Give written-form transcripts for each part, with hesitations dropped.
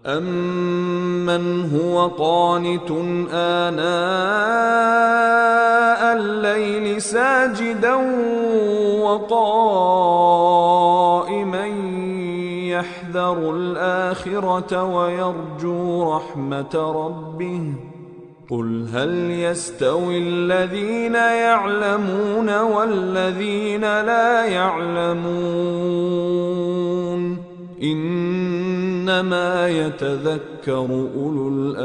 أَمَّنْ هُوَ قَانِتٌ آنَاءَ اللَّيْلِ سَاجِدًا وَقَائِمًا يَحْذَرُ الْآخِرَةَ وَيَرْجُو رَحْمَةَ رَبِّهِ قُلْ هَلْ يَسْتَوِي الَّذِينَ يَعْلَمُونَ وَالَّذِينَ لَا يَعْلَمُونَ إِنَّمَا يَتَذَكَّرُ أُولُو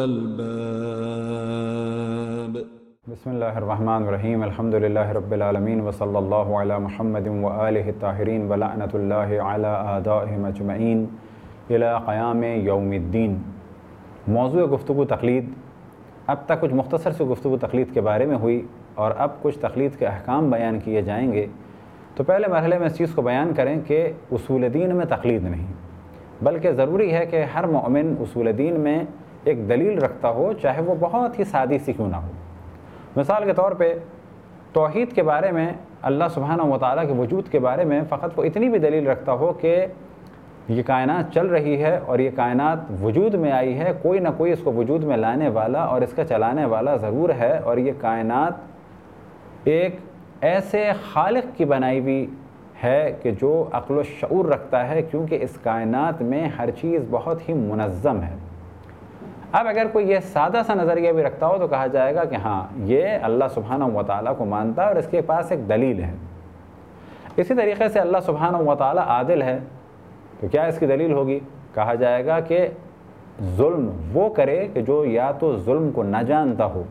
الْأَلْبَابِ۔ بسم اللہ الرحمن الرحیم، الحمد للہ رب العالمین وصلی اللہ علی محمد وآلہ الطاہرین ولعنۃ اللہ علی اعدائہم اجمعین الی قیام یوم الدین۔ موضوع گفتگو تقلید۔ اب تک کچھ مختصر سے گفتگو تقلید کے بارے میں ہوئی اور اب کچھ تقلید کے احکام بیان کیے جائیں گے۔ تو پہلے مرحلے میں اس چیز کو بیان کریں کہ اصول دین میں تقلید نہیں، بلکہ ضروری ہے کہ ہر مومن اصول دین میں ایک دلیل رکھتا ہو، چاہے وہ بہت ہی سادی سی کیوں نہ ہو۔ مثال کے طور پہ توحید کے بارے میں، اللہ سبحانہ و تعالیٰ کے وجود کے بارے میں فقط وہ اتنی بھی دلیل رکھتا ہو کہ یہ کائنات چل رہی ہے اور یہ کائنات وجود میں آئی ہے، کوئی نہ کوئی اس کو وجود میں لانے والا اور اس کا چلانے والا ضرور ہے، اور یہ کائنات ایک ایسے خالق کی بنائی ہوئی ہے کہ جو عقل و شعور رکھتا ہے، کیونکہ اس کائنات میں ہر چیز بہت ہی منظم ہے۔ اب اگر کوئی یہ سادہ سا نظریہ بھی رکھتا ہو تو کہا جائے گا کہ ہاں یہ اللہ سبحانہ و تعالیٰ کو مانتا ہے اور اس کے پاس ایک دلیل ہے۔ اسی طریقے سے اللہ سبحانہ و تعالیٰ عادل ہے، تو کیا اس کی دلیل ہوگی؟ کہا جائے گا کہ ظلم وہ کرے کہ جو یا تو ظلم کو نہ جانتا ہو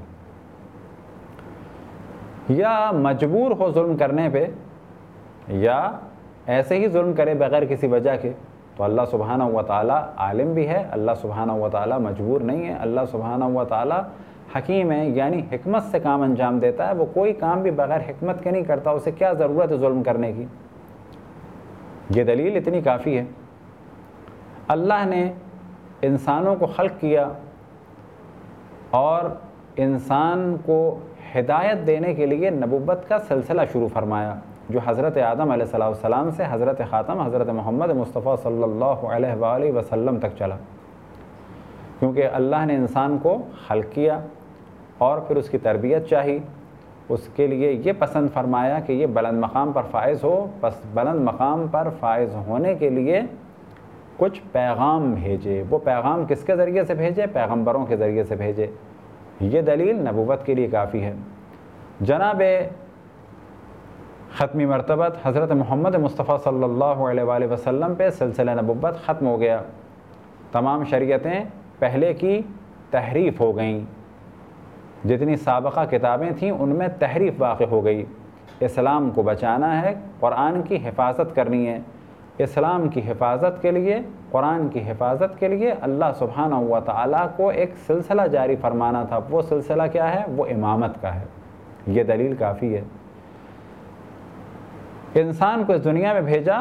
یا مجبور ہو ظلم کرنے پہ، یا ایسے ہی ظلم کرے بغیر کسی وجہ کے۔ تو اللہ سبحانہ و تعالیٰ عالم بھی ہے، اللہ سبحانہ و تعالیٰ مجبور نہیں ہے، اللہ سبحانہ و تعالیٰ حکیم ہے، یعنی حکمت سے کام انجام دیتا ہے، وہ کوئی کام بھی بغیر حکمت کے نہیں کرتا، اسے کیا ضرورت ہے ظلم کرنے کی؟ یہ دلیل اتنی کافی ہے۔ اللہ نے انسانوں کو خلق کیا اور انسان کو ہدایت دینے کے لیے نبوت کا سلسلہ شروع فرمایا، جو حضرت آدم علیہ السلام سے حضرت خاتم حضرت محمد مصطفیٰ صلی اللہ علیہ وآلہ وسلم تک چلا، کیونکہ اللہ نے انسان کو خلق کیا اور پھر اس کی تربیت چاہی، اس کے لیے یہ پسند فرمایا کہ یہ بلند مقام پر فائز ہو، پس بلند مقام پر فائز ہونے کے لیے کچھ پیغام بھیجے۔ وہ پیغام کس کے ذریعے سے بھیجے؟ پیغمبروں کے ذریعے سے بھیجے۔ یہ دلیل نبوت کے لیے کافی ہے۔ جناب ختمی مرتبت حضرت محمد مصطفیٰ صلی اللہ علیہ وآلہ وسلم پہ سلسلہ نبوت ختم ہو گیا، تمام شریعتیں پہلے کی تحریف ہو گئیں، جتنی سابقہ کتابیں تھیں ان میں تحریف واقع ہو گئی۔ اسلام کو بچانا ہے، قرآن کی حفاظت کرنی ہے۔ اسلام کی حفاظت کے لیے، قرآن کی حفاظت کے لیے اللہ سبحانہ و تعالیٰ کو ایک سلسلہ جاری فرمانا تھا۔ وہ سلسلہ کیا ہے؟ وہ امامت کا ہے۔ یہ دلیل کافی ہے۔ انسان کو اس دنیا میں بھیجا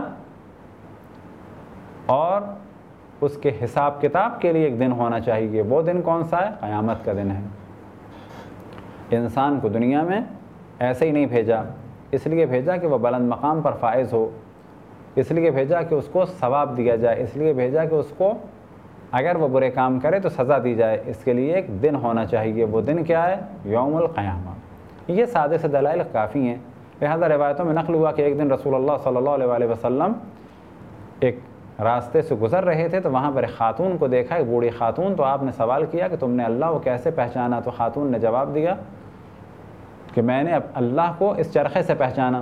اور اس کے حساب کتاب کے لیے ایک دن ہونا چاہیے۔ وہ دن کون سا ہے؟ قیامت کا دن ہے۔ انسان کو دنیا میں ایسے ہی نہیں بھیجا، اس لیے بھیجا کہ وہ بلند مقام پر فائز ہو، اس لیے بھیجا کہ اس کو ثواب دیا جائے، اس لیے بھیجا کہ اس کو اگر وہ برے کام کرے تو سزا دی جائے۔ اس کے لیے ایک دن ہونا چاہیے۔ وہ دن کیا ہے؟ یوم القیامہ۔ یہ سادے سے دلائل کافی ہیں۔ لہذا روایتوں میں نقل ہوا کہ ایک دن رسول اللہ صلی اللہ علیہ وسلم ایک راستے سے گزر رہے تھے، تو وہاں پر ایک خاتون کو دیکھا، ایک بوڑھی خاتون۔ تو آپ نے سوال کیا کہ تم نے اللہ کو کیسے پہچانا؟ تو خاتون نے جواب دیا کہ میں نے اللہ کو اس چرخے سے پہچانا۔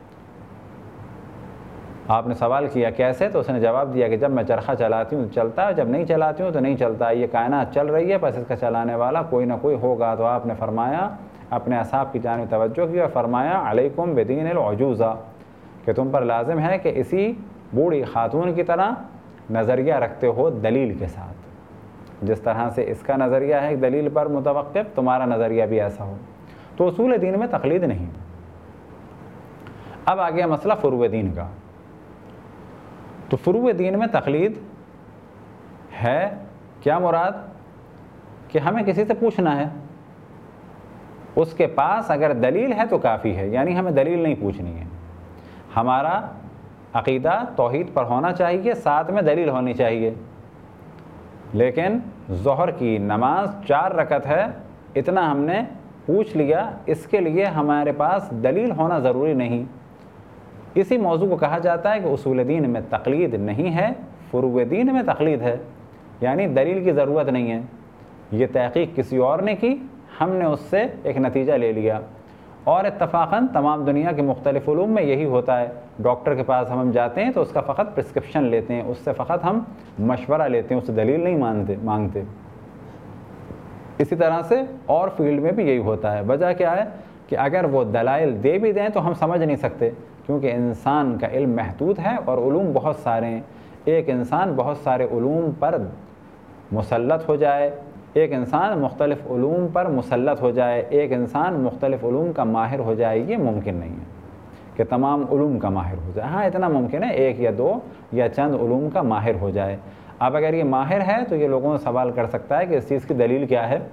آپ نے سوال کیا کیسے؟ تو اس نے جواب دیا کہ جب میں چرخہ چلاتی ہوں تو چلتا ہے، جب نہیں چلاتی ہوں تو نہیں چلتا۔ یہ کائنات چل رہی ہے، بس اس کا چلانے والا کوئی نہ کوئی ہوگا۔ تو آپ نے فرمایا، اپنے اصحاب کی جانب توجہ کی اور فرمایا علیکم بدین العجوزہ، کہ تم پر لازم ہے کہ اسی بوڑھی خاتون کی طرح نظریہ رکھتے ہو دلیل کے ساتھ۔ جس طرح سے اس کا نظریہ ہے دلیل پر متوقف، تمہارا نظریہ بھی ایسا ہو۔ تو اصول دین میں تقلید نہیں۔ اب آ گیا مسئلہ فروع دین کا۔ تو فروع دین میں تقلید ہے کیا مراد؟ کہ ہمیں کسی سے پوچھنا ہے، اس کے پاس اگر دلیل ہے تو کافی ہے، یعنی ہمیں دلیل نہیں پوچھنی ہے۔ ہمارا عقیدہ توحید پر ہونا چاہیے، ساتھ میں دلیل ہونی چاہیے۔ لیکن ظہر کی نماز 4 رکعت ہے، اتنا ہم نے پوچھ لیا، اس کے لیے ہمارے پاس دلیل ہونا ضروری نہیں۔ اسی موضوع کو کہا جاتا ہے کہ اصول دین میں تقلید نہیں ہے، فروع دین میں تقلید ہے، یعنی دلیل کی ضرورت نہیں ہے۔ یہ تحقیق کسی اور نے کی، ہم نے اس سے ایک نتیجہ لے لیا، اور اتفاقاً تمام دنیا کے مختلف علوم میں یہی ہوتا ہے۔ ڈاکٹر کے پاس ہم جاتے ہیں تو اس کا فقط پرسکرپشن لیتے ہیں، اس سے فقط ہم مشورہ لیتے ہیں، اس سے دلیل نہیں مانگتے۔ اسی طرح سے اور فیلڈ میں بھی یہی ہوتا ہے۔ وجہ کیا ہے کہ اگر وہ دلائل دے بھی دیں تو ہم سمجھ نہیں سکتے، کیونکہ انسان کا علم محدود ہے اور علوم بہت سارے ہیں۔ ایک انسان بہت سارے علوم پر مسلط ہو جائے، ایک انسان مختلف علوم پر مسلط ہو جائے، ایک انسان مختلف علوم کا ماہر ہو جائے، یہ ممکن نہیں ہے کہ تمام علوم کا ماہر ہو جائے۔ ہاں اتنا ممکن ہے 1 یا 2 یا چند علوم کا ماہر ہو جائے۔ اب اگر یہ ماہر ہے تو یہ لوگوں سے سوال کر سکتا ہے کہ اس چیز کی دلیل کیا ہے،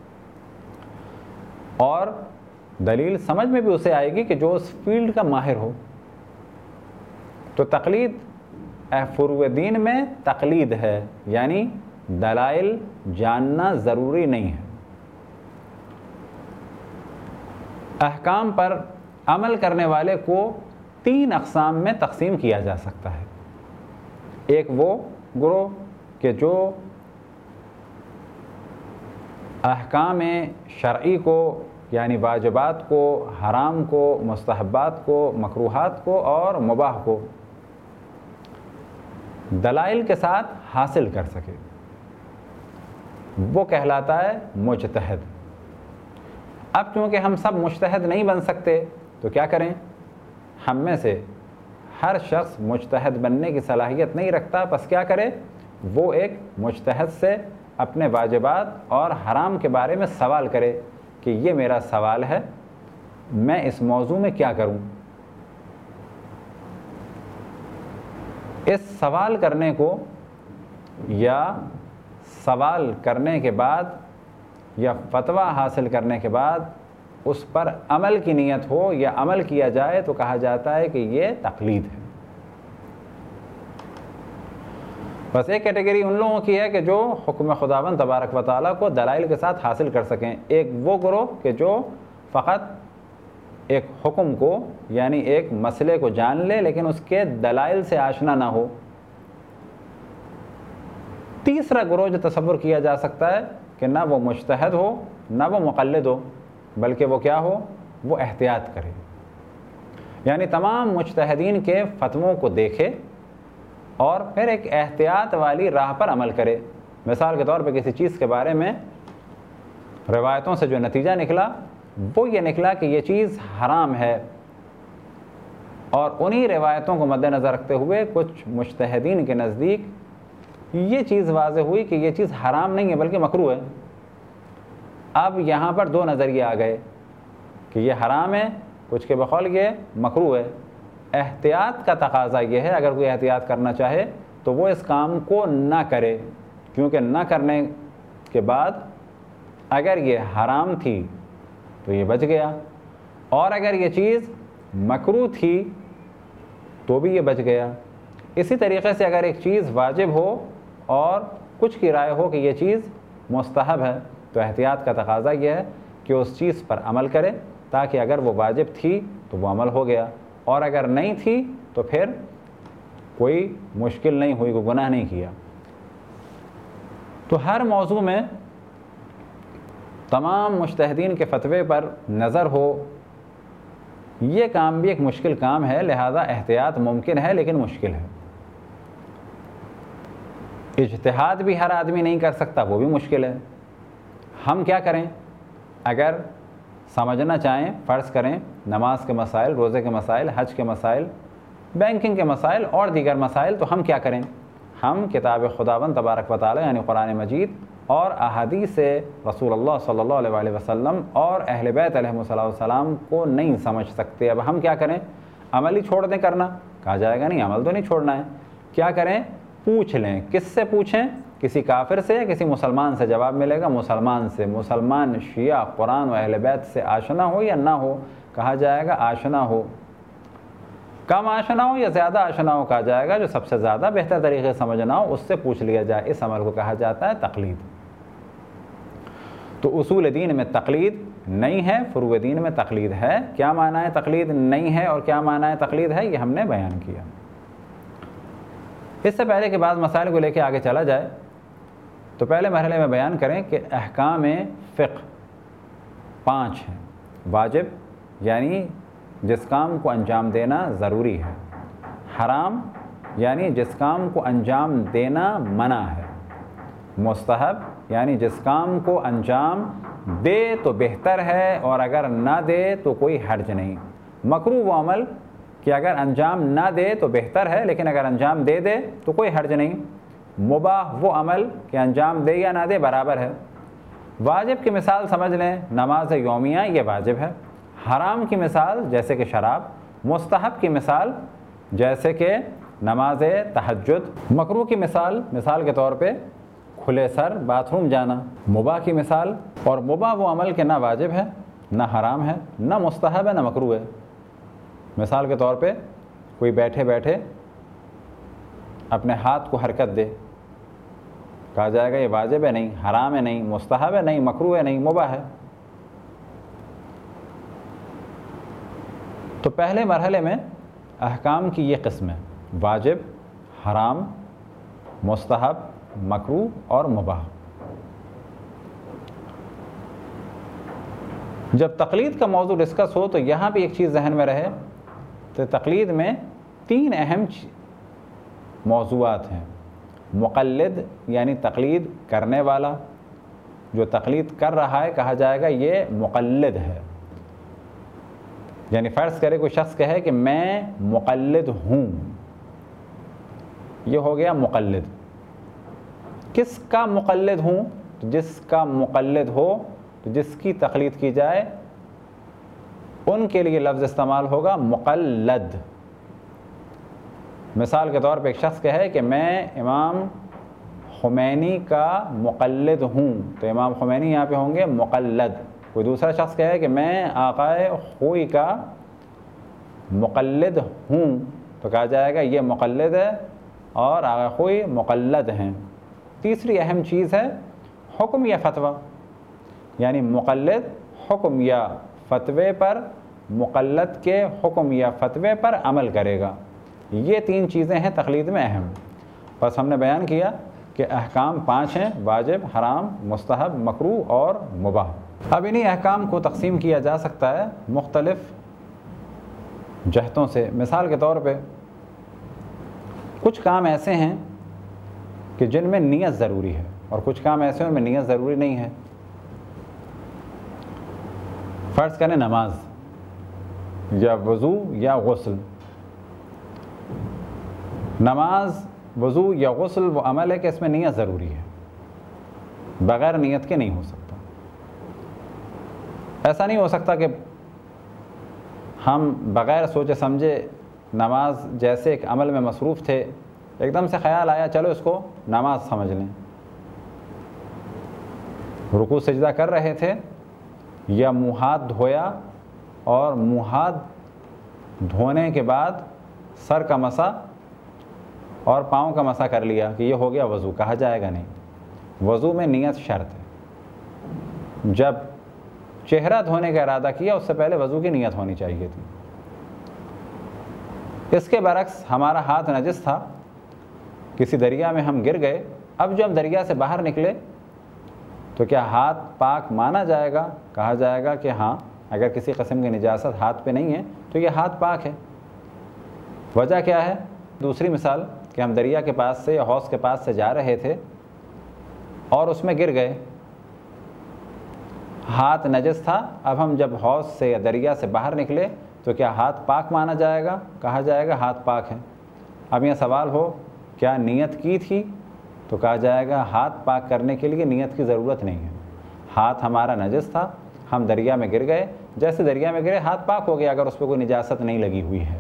اور دلیل سمجھ میں بھی اسے آئے گی کہ جو اس فیلڈ کا ماہر ہو۔ تو تقلید فروع دین میں تقلید ہے، یعنی دلائل جاننا ضروری نہیں ہے۔ احکام پر عمل کرنے والے کو 3 اقسام میں تقسیم کیا جا سکتا ہے۔ ایک وہ گروہ کہ جو احکام شرعی کو، یعنی واجبات کو، حرام کو، مستحبات کو، مکروہات کو اور مباح کو دلائل کے ساتھ حاصل کر سکے، وہ کہلاتا ہے مجتہد۔ اب چونکہ ہم سب مجتہد نہیں بن سکتے تو کیا کریں؟ ہم میں سے ہر شخص مجتہد بننے کی صلاحیت نہیں رکھتا، پس کیا کرے؟ وہ ایک مجتہد سے اپنے واجبات اور حرام کے بارے میں سوال کرے کہ یہ میرا سوال ہے، میں اس موضوع میں کیا کروں؟ اس سوال کرنے کو یا سوال کرنے کے بعد یا فتویٰ حاصل کرنے کے بعد اس پر عمل کی نیت ہو یا عمل کیا جائے تو کہا جاتا ہے کہ یہ تقلید ہے۔ بس ایک کیٹیگری ان لوگوں کی ہے کہ جو حکم خداوند تبارک و تعالیٰ کو دلائل کے ساتھ حاصل کر سکیں۔ ایک وہ گروہ کہ جو فقط ایک حکم کو یعنی ایک مسئلے کو جان لے لیکن اس کے دلائل سے آشنا نہ ہو۔ تیسرا گروہ جو تصور کیا جا سکتا ہے کہ نہ وہ مجتہد ہو نہ وہ مقلد ہو، بلکہ وہ کیا ہو؟ وہ احتیاط کرے، یعنی تمام مجتہدین کے فتووں کو دیکھے اور پھر ایک احتیاط والی راہ پر عمل کرے۔ مثال کے طور پہ کسی چیز کے بارے میں روایتوں سے جو نتیجہ نکلا وہ یہ نکلا کہ یہ چیز حرام ہے، اور انہی روایتوں کو مد نظر رکھتے ہوئے کچھ مجتہدین کے نزدیک یہ چیز واضح ہوئی کہ یہ چیز حرام نہیں ہے بلکہ مکروہ ہے۔ اب یہاں پر 2 نظریے آ گئے کہ یہ حرام ہے، کچھ کے بقول یہ مکروہ ہے۔ احتیاط کا تقاضا یہ ہے، اگر کوئی احتیاط کرنا چاہے تو وہ اس کام کو نہ کرے، کیونکہ نہ کرنے کے بعد اگر یہ حرام تھی تو یہ بچ گیا، اور اگر یہ چیز مکروہ تھی تو بھی یہ بچ گیا۔ اسی طریقے سے اگر ایک چیز واجب ہو اور کچھ کی رائے ہو کہ یہ چیز مستحب ہے تو احتیاط کا تقاضا یہ ہے کہ اس چیز پر عمل کرے، تاکہ اگر وہ واجب تھی تو وہ عمل ہو گیا، اور اگر نہیں تھی تو پھر کوئی مشکل نہیں ہوئی، کوئی گناہ نہیں کیا۔ تو ہر موضوع میں تمام مجتہدین کے فتوے پر نظر ہو، یہ کام بھی ایک مشکل کام ہے، لہذا احتیاط ممکن ہے لیکن مشکل ہے۔ اجتہاد بھی ہر آدمی نہیں کر سکتا، وہ بھی مشکل ہے۔ ہم کیا کریں؟ اگر سمجھنا چاہیں، فرض کریں نماز کے مسائل، روزے کے مسائل، حج کے مسائل، بینکنگ کے مسائل اور دیگر مسائل، تو ہم کیا کریں؟ ہم کتاب خداوند تبارک و تعالی یعنی قرآن مجید اور احادیث رسول اللہ صلی اللہ علیہ وسلم اور اہل بیت علیہم السلام کو نہیں سمجھ سکتے۔ اب ہم کیا کریں؟ عمل ہی چھوڑ دیں کرنا؟ کہا جائے گا نہیں، عمل تو نہیں چھوڑنا ہے۔ کیا کریں؟ پوچھ لیں۔ کس سے پوچھیں؟ کسی کافر سے یا کسی مسلمان سے؟ جواب ملے گا مسلمان سے۔ مسلمان شیعہ قرآن و اہل بیت سے آشنا ہو یا نہ ہو؟ کہا جائے گا آشنا ہو۔ کم آشنا ہو یا زیادہ آشنا ہو کہا جائے گا، جو سب سے زیادہ بہتر طریقے سے سمجھنا ہو اس سے پوچھ لیا جائے، اس عمل کو کہا جاتا ہے تقلید۔ تو اصول دین میں تقلید نہیں ہے، فروع دین میں تقلید ہے۔ کیا معنی ہے تقلید نہیں ہے اور کیا معنی ہے تقلید ہے، یہ ہم نے بیان کیا۔ اس سے پہلے کہ بعض مسائل کو لے کے آگے چلا جائے تو پہلے مرحلے میں بیان کریں کہ احکام فقہ 5 ہیں۔ واجب یعنی جس کام کو انجام دینا ضروری ہے، حرام یعنی جس کام کو انجام دینا منع ہے، مستحب یعنی جس کام کو انجام دے تو بہتر ہے اور اگر نہ دے تو کوئی حرج نہیں، مکروہ وہ عمل کہ اگر انجام نہ دے تو بہتر ہے لیکن اگر انجام دے دے تو کوئی حرج نہیں، مباح وہ عمل کہ انجام دے یا نہ دے برابر ہے۔ واجب کی مثال سمجھ لیں، نماز یومیہ یہ واجب ہے۔ حرام کی مثال جیسے کہ شراب، مستحب کی مثال جیسے کہ نماز تہجد، مکروہ کی مثال کے طور پہ کھلے سر باتھ روم جانا، مباح کی مثال، اور مباح وہ عمل کہ نہ واجب ہے نہ حرام ہے نہ مستحب ہے نہ مکروہ ہے۔ مثال کے طور پہ کوئی بیٹھے بیٹھے اپنے ہاتھ کو حرکت دے، کہا جائے گا یہ واجب ہے نہیں، حرام ہے نہیں، مستحب ہے نہیں، مکروہ ہے نہیں، مباح ہے۔ تو پہلے مرحلے میں احکام کی یہ قسم ہے، واجب، حرام، مستحب، مکروہ اور مباح۔ جب تقلید کا موضوع ڈسکس ہو تو یہاں بھی ایک چیز ذہن میں رہے، تو تقلید میں 3 اہم موضوعات ہیں۔ مقلد یعنی تقلید کرنے والا، جو تقلید کر رہا ہے کہا جائے گا یہ مقلد ہے۔ یعنی فرض کرے کوئی شخص کہے کہ میں مقلد ہوں، یہ ہو گیا مقلد۔ کس کا مقلد ہوں؟ جس کا مقلد ہو، جس کی تقلید کی جائے، ان کے لیے لفظ استعمال ہوگا مقلد۔ مثال کے طور پہ ایک شخص کہے کہ میں امام خمینی کا مقلد ہوں، تو امام خمینی یہاں پہ ہوں گے مقلد۔ کوئی دوسرا شخص کہے کہ میں آقائے خوئی کا مقلد ہوں، تو کہا جائے گا یہ مقلد ہے اور آقائے خوئی مقلد ہیں۔ تیسری اہم چیز ہے حکم یا فتویٰ، یعنی مقلد حکم یا فتوے پر، مقلد کے حکم یا فتوے پر عمل کرے گا۔ یہ 3 چیزیں ہیں تقلید میں اہم۔ بس ہم نے بیان کیا کہ احکام 5 ہیں، واجب، حرام، مستحب، مکروہ اور مباح۔ اب انہی احکام کو تقسیم کیا جا سکتا ہے مختلف جہتوں سے۔ مثال کے طور پہ کچھ کام ایسے ہیں کہ جن میں نیت ضروری ہے اور کچھ کام ایسے ہیں ان میں نیت ضروری نہیں ہے۔ فرض کریں نماز یا وضو یا غسل۔ نماز، وضو یا غسل وہ عمل ہے کہ اس میں نیت ضروری ہے، بغیر نیت کے نہیں ہو سکتا۔ ایسا نہیں ہو سکتا کہ ہم بغیر سوچے سمجھے نماز جیسے ایک عمل میں مصروف تھے، ایک دم سے خیال آیا چلو اس کو نماز سمجھ لیں۔ رکوع سجدہ کر رہے تھے یا منہ ہاتھ دھویا اور منہ ہاتھ دھونے کے بعد سر کا مسح اور پاؤں کا مسح کر لیا کہ یہ ہو گیا وضو، کہا جائے گا نہیں۔ وضو میں نیت شرط ہے۔ جب چہرہ دھونے کا ارادہ کیا اس سے پہلے وضو کی نیت ہونی چاہیے تھی۔ اس کے برعکس ہمارا ہاتھ نجس تھا، کسی دریا میں ہم گر گئے، اب جو ہم دریا سے باہر نکلے تو کیا ہاتھ پاک مانا جائے گا؟ کہا جائے گا کہ ہاں، اگر کسی قسم کی نجاست ہاتھ پہ نہیں ہے تو یہ ہاتھ پاک ہے۔ وجہ کیا ہے؟ دوسری مثال کہ ہم دریا کے پاس سے یا حوض کے پاس سے جا رہے تھے اور اس میں گر گئے، ہاتھ نجس تھا، اب ہم جب حوض سے یا دریا سے باہر نکلے تو کیا ہاتھ پاک مانا جائے گا؟ کہا جائے گا ہاتھ پاک ہے۔ اب یہ سوال ہو کیا نیت کی تھی؟ تو کہا جائے گا ہاتھ پاک کرنے کے لیے نیت کی ضرورت نہیں ہے، ہاتھ ہمارا نجس تھا، ہم دریا میں گر گئے، جیسے دریا میں گرے ہاتھ پاک ہو گیا اگر اس پہ کوئی نجاست نہیں لگی ہوئی ہے۔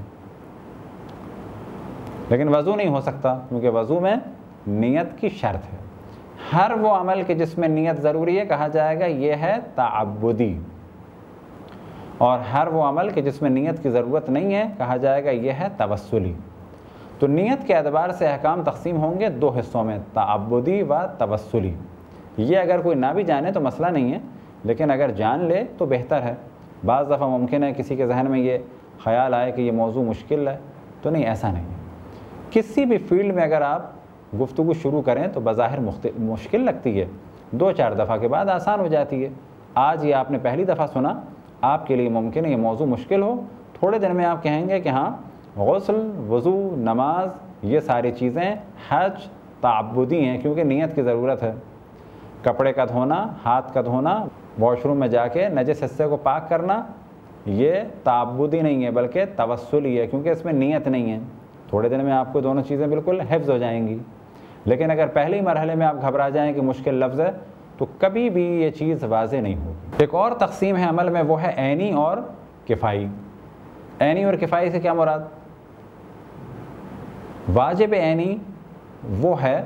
لیکن وضو نہیں ہو سکتا کیونکہ وضو میں نیت کی شرط ہے۔ ہر وہ عمل کہ جس میں نیت ضروری ہے کہا جائے گا یہ ہے تعبدی۔ اور ہر وہ عمل کہ جس میں نیت کی ضرورت نہیں ہے کہا جائے گا یہ ہے توسلی۔ تو نیت کے اعتبار سے احکام تقسیم ہوں گے دو حصوں میں، تعبدی و توسلی۔ یہ اگر کوئی نہ بھی جانے تو مسئلہ نہیں ہے، لیکن اگر جان لے تو بہتر ہے۔ بعض دفعہ ممکن ہے کسی کے ذہن میں یہ خیال آئے کہ یہ موضوع مشکل ہے، تو نہیں، ایسا نہیں ہے۔ کسی بھی فیلڈ میں اگر آپ گفتگو شروع کریں تو بظاہر مشکل لگتی ہے، 2-4 دفعہ کے بعد آسان ہو جاتی ہے۔ آج یہ آپ نے پہلی دفعہ سنا، آپ کے لیے ممکن ہے یہ موضوع مشکل ہو، تھوڑے دن میں آپ کہیں گے کہ ہاں غسل، وضو، نماز، یہ ساری چیزیں حج تعبدی ہیں کیونکہ نیت کی ضرورت ہے۔ کپڑے کا دھونا، ہاتھ کا دھونا، واش روم میں جا کے نجس حصے کو پاک کرنا، یہ تعبدی نہیں ہے بلکہ توسلی ہے کیونکہ اس میں نیت نہیں ہے۔ تھوڑے دن میں آپ کو دونوں چیزیں بالکل حفظ ہو جائیں گی، لیکن اگر پہلے ہی مرحلے میں آپ گھبرا جائیں کہ مشکل لفظ ہے تو کبھی بھی یہ چیز واضح نہیں ہوگی۔ ایک اور تقسیم ہے عمل میں، وہ ہے عینی اور کفائی۔ عینی اور کفائی سے کیا مراد؟ واجب عینی وہ ہے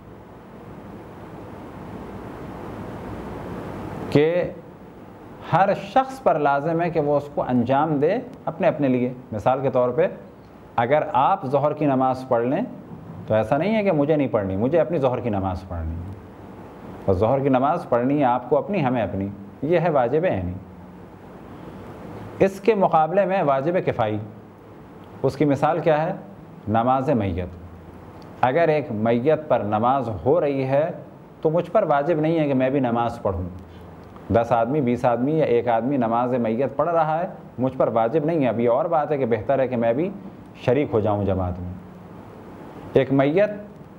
کہ ہر شخص پر لازم ہے کہ وہ اس کو انجام دے اپنے اپنے لیے۔ مثال کے طور پہ اگر آپ ظہر کی نماز پڑھ لیں تو ایسا نہیں ہے کہ مجھے نہیں پڑھنی، مجھے اپنی ظہر کی نماز پڑھنی ہے، اور ظہر کی نماز پڑھنی ہے آپ کو اپنی، ہمیں اپنی، یہ ہے واجب عینی۔ اس کے مقابلے میں واجب کفائی، اس کی مثال کیا ہے؟ نماز میت۔ اگر ایک میت پر نماز ہو رہی ہے تو مجھ پر واجب نہیں ہے کہ میں بھی نماز پڑھوں۔ 10 آدمی، 20 آدمی یا ایک آدمی نماز میت پڑھ رہا ہے، مجھ پر واجب نہیں ہے۔ اب یہ اور بات ہے کہ بہتر ہے کہ میں بھی شریک ہو جاؤں جماعت میں۔ ایک میت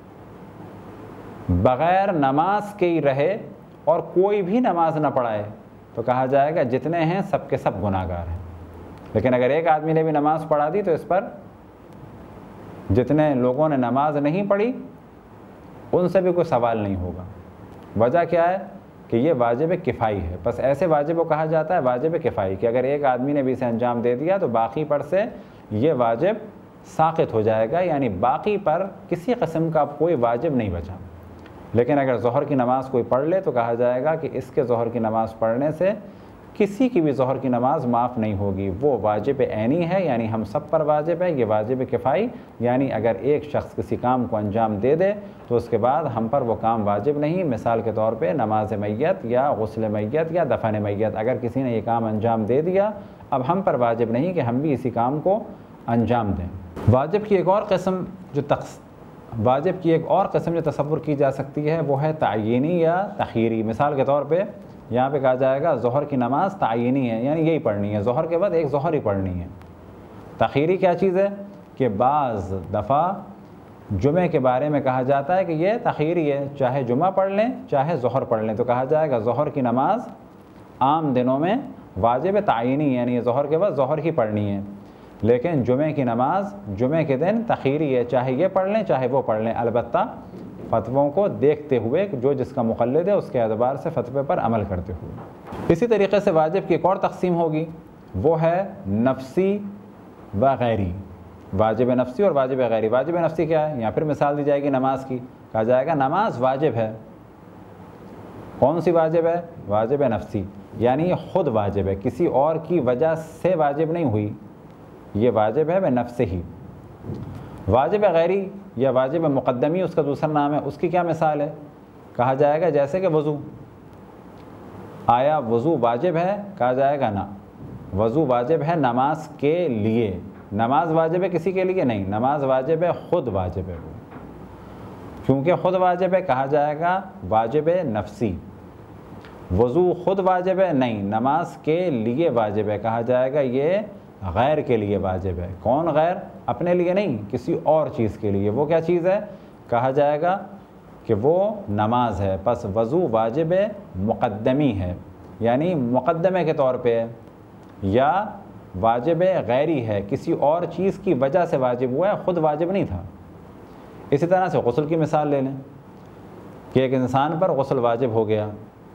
بغیر نماز کے ہی رہے اور کوئی بھی نماز نہ پڑھائے تو کہا جائے گا جتنے ہیں سب کے سب گناہ گار ہیں۔ لیکن اگر ایک آدمی نے بھی نماز پڑھا دی تو اس پر جتنے لوگوں نے نماز نہیں پڑھی ان سے بھی کوئی سوال نہیں ہوگا۔ وجہ کیا ہے؟ کہ یہ واجب کفائی ہے۔ بس ایسے واجب کو کہا جاتا ہے واجب کفائی کہ اگر ایک آدمی نے بھی اسے انجام دے دیا تو باقی پر سے یہ واجب ساقط ہو جائے گا، یعنی باقی پر کسی قسم کا کوئی واجب نہیں بچا۔ لیکن اگر ظہر کی نماز کوئی پڑھ لے تو کہا جائے گا کہ اس کے ظہر کی نماز پڑھنے سے کسی کی بھی ظہر کی نماز معاف نہیں ہوگی۔ وہ واجب عینی ہے، یعنی ہم سب پر واجب ہے۔ یہ واجب کفائی یعنی اگر ایک شخص کسی کام کو انجام دے دے تو اس کے بعد ہم پر وہ کام واجب نہیں۔ مثال کے طور پہ نماز میت یا غسل میت یا دفن میت، اگر کسی نے یہ کام انجام دے دیا اب ہم پر واجب نہیں کہ ہم بھی اسی کام کو انجام دیں۔ واجب کی ایک اور قسم جو تصور کی جا سکتی ہے وہ ہے تعیینی یا تخییری۔ مثال کے طور پہ یہاں پہ کہا جائے گا ظہر کی نماز تعیینی ہے، یعنی یہی پڑھنی ہے، ظہر کے بعد ایک ظہر ہی پڑھنی ہے۔ تخییری کیا چیز ہے؟ کہ بعض دفعہ جمعے کے بارے میں کہا جاتا ہے کہ یہ تخییری ہے، چاہے جمعہ پڑھ لیں چاہے ظہر پڑھ لیں، تو کہا جائے گا ظہر کی نماز عام دنوں میں واجب تعیینی یعنی ظہر کے بعد ظہر ہی پڑھنی ہے، لیکن جمعے کی نماز جمعے کے دن تخییری ہے، چاہے یہ پڑھ لیں چاہے وہ پڑھ لیں، البتہ فتووں کو دیکھتے ہوئے جو جس کا مقلد ہے اس کے اعتبار سے فتوے پر عمل کرتے ہوئے۔ اسی طریقے سے واجب کی ایک اور تقسیم ہوگی، وہ ہے نفسی و غیری۔ واجب نفسی اور واجب غیری۔ واجب نفسی کیا ہے؟ یہاں پھر مثال دی جائے گی نماز کی، کہا جائے گا نماز واجب ہے۔ کون سی واجب ہے؟ واجب نفسی، یعنی یہ خود واجب ہے، کسی اور کی وجہ سے واجب نہیں ہوئی، یہ واجب ہے بنفسہ ہی۔ واجب غیری یا واجب مقدمی اس کا دوسرا نام ہے، اس کی کیا مثال ہے؟ کہا جائے گا جیسے کہ وضو۔ آیا وضو واجب ہے؟ کہا جائے گا نہ، وضو واجب ہے نماز کے لیے۔ نماز واجب ہے کسی کے لیے نہیں، نماز واجب ہے، خود واجب ہے وہ، کیونکہ خود واجب ہے کہا جائے گا واجب نفسی۔ وضو خود واجب ہے نہیں، نماز کے لیے واجب ہے، کہا جائے گا یہ غیر کے لیے واجب ہے۔ کون غیر؟ اپنے لیے نہیں، کسی اور چیز کے لیے۔ وہ کیا چیز ہے؟ کہا جائے گا کہ وہ نماز ہے۔ پس وضو واجب مقدمی ہے، یعنی مقدمے کے طور پہ، یا واجب غیری ہے، کسی اور چیز کی وجہ سے واجب ہوا ہے، خود واجب نہیں تھا۔ اسی طرح سے غسل کی مثال لے لیں کہ ایک انسان پر غسل واجب ہو گیا،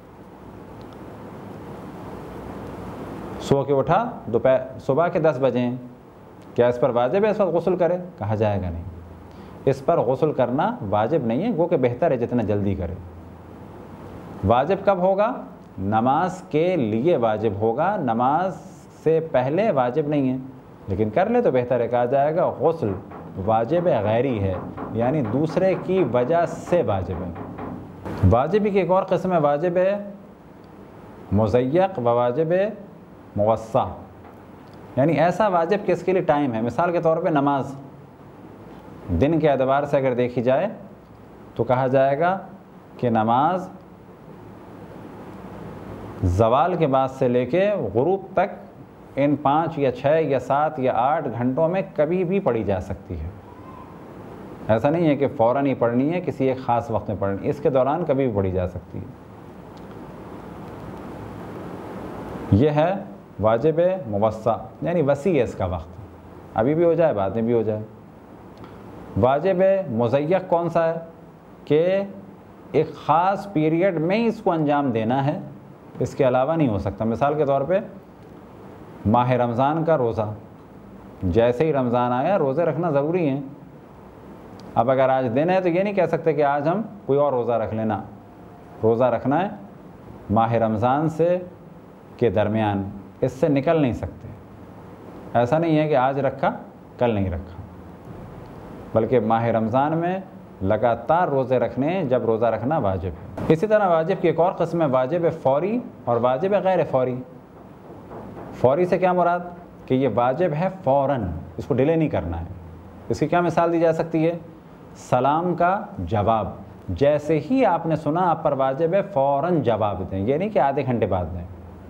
سو کے اٹھا صبح کے 10 بجے، کیا اس پر واجب ہے اس وقت غسل کرے؟ کہا جائے گا نہیں، اس پر غسل کرنا واجب نہیں ہے، گو کہ بہتر ہے جتنا جلدی کرے۔ واجب کب ہوگا؟ نماز کے لیے واجب ہوگا، نماز سے پہلے واجب نہیں ہے، لیکن کر لے تو بہتر ہے۔ کہا جائے گا غسل واجب غیری ہے، یعنی دوسرے کی وجہ سے واجب ہے۔ واجبی کی ایک اور قسم ہے واجب مضیق و واجب موسع، یعنی ایسا واجب کہ اس کے لیے ٹائم ہے۔ مثال کے طور پہ نماز دن کے اعتبار سے اگر دیکھی جائے تو کہا جائے گا کہ نماز زوال کے بعد سے لے کے غروب تک ان 5 یا 6 یا 7 یا 8 گھنٹوں میں کبھی بھی پڑھی جا سکتی ہے۔ ایسا نہیں ہے کہ فوراً ہی پڑھنی ہے، کسی ایک خاص وقت میں پڑھنی، اس کے دوران کبھی بھی پڑھی جا سکتی ہے۔ یہ ہے واجب موسع، یعنی وسیع ہے اس کا وقت، ابھی بھی ہو جائے بعد میں بھی ہو جائے۔ واجب مضیق کون سا ہے کہ ایک خاص پیریڈ میں ہی اس کو انجام دینا ہے، اس کے علاوہ نہیں ہو سکتا۔ مثال کے طور پہ ماہ رمضان کا روزہ، جیسے ہی رمضان آیا روزے رکھنا ضروری ہیں۔ اب اگر آج دن ہے تو یہ نہیں کہہ سکتے کہ آج ہم کوئی اور روزہ رکھ لینا، روزہ رکھنا ہے ماہ رمضان سے کے درمیان، اس سے نکل نہیں سکتے۔ ایسا نہیں ہے کہ آج رکھا کل نہیں رکھا، بلکہ ماہ رمضان میں لگاتار روزے رکھنے ہیں جب روزہ رکھنا واجب ہے۔ اسی طرح واجب کی ایک اور قسم ہے واجب فوری اور واجب غیر فوری۔ فوری سے کیا مراد کہ یہ واجب ہے فوراً، اس کو ڈیلے نہیں کرنا ہے۔ اس کی کیا مثال دی جا سکتی ہے؟ سلام کا جواب، جیسے ہی آپ نے سنا آپ پر واجب ہے فوراً جواب دیں، یہ نہیں کہ آدھے گھنٹے بعد دیں۔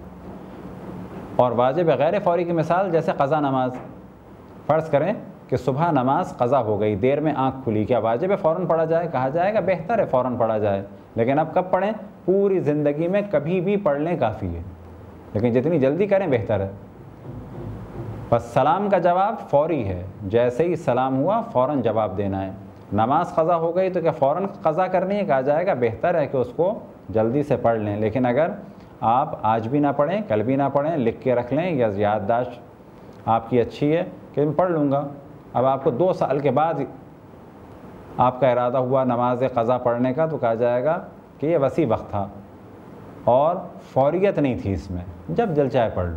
اور واجب غیر فوری کی مثال جیسے قضا نماز، فرض کریں کہ صبح نماز قضا ہو گئی، دیر میں آنکھ کھلی، کیا واجب ہے فوراً پڑھا جائے؟ کہا جائے گا بہتر ہے فوراً پڑھا جائے، لیکن اب کب پڑھیں؟ پوری زندگی میں کبھی بھی پڑھ لیں کافی ہے، لیکن جتنی جلدی کریں بہتر ہے۔ بس سلام کا جواب فوری ہے، جیسے ہی سلام ہوا فوراً جواب دینا ہے۔ نماز قضا ہو گئی تو کیا فوراً قضا کرنی ہے؟ کہا جائے گا بہتر ہے کہ اس کو جلدی سے پڑھ لیں، لیکن اگر آپ آج بھی نہ پڑھیں کل بھی نہ پڑھیں، لکھ کے رکھ لیں، یا یادداشت آپ کی اچھی ہے کہ میں پڑھ لوں گا، اب آپ کو 2 سال کے بعد آپ کا ارادہ ہوا نماز قضا پڑھنے کا، تو کہا جائے گا کہ یہ وسیع وقت تھا اور فوریت نہیں تھی اس میں، جب دل چاہے پڑھ لو۔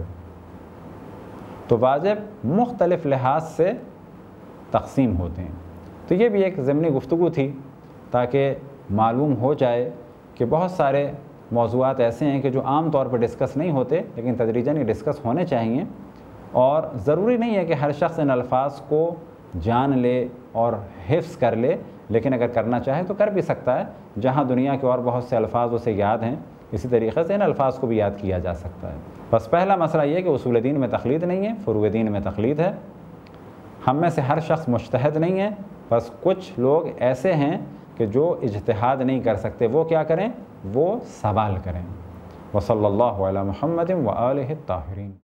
تو واجب مختلف لحاظ سے تقسیم ہوتے ہیں۔ تو یہ بھی ایک ضمنی گفتگو تھی تاکہ معلوم ہو جائے کہ بہت سارے موضوعات ایسے ہیں کہ جو عام طور پہ ڈسکس نہیں ہوتے، لیکن تدریجاً یہ ڈسکس ہونے چاہیے، اور ضروری نہیں ہے کہ ہر شخص ان الفاظ کو جان لے اور حفظ کر لے، لیکن اگر کرنا چاہے تو کر بھی سکتا ہے۔ جہاں دنیا کے اور بہت سے الفاظ اسے یاد ہیں، اسی طریقے سے ان الفاظ کو بھی یاد کیا جا سکتا ہے۔ بس پہلا مسئلہ یہ کہ اصول دین میں تقلید نہیں ہے، فروع دین میں تقلید ہے۔ ہم میں سے ہر شخص مجتہد نہیں ہے، بس کچھ لوگ ایسے ہیں کہ جو اجتہاد نہیں کر سکتے، وہ کیا کریں؟ وہ سوال کریں۔ وصلی اللہ علی محمد و آلہ الطاہرین۔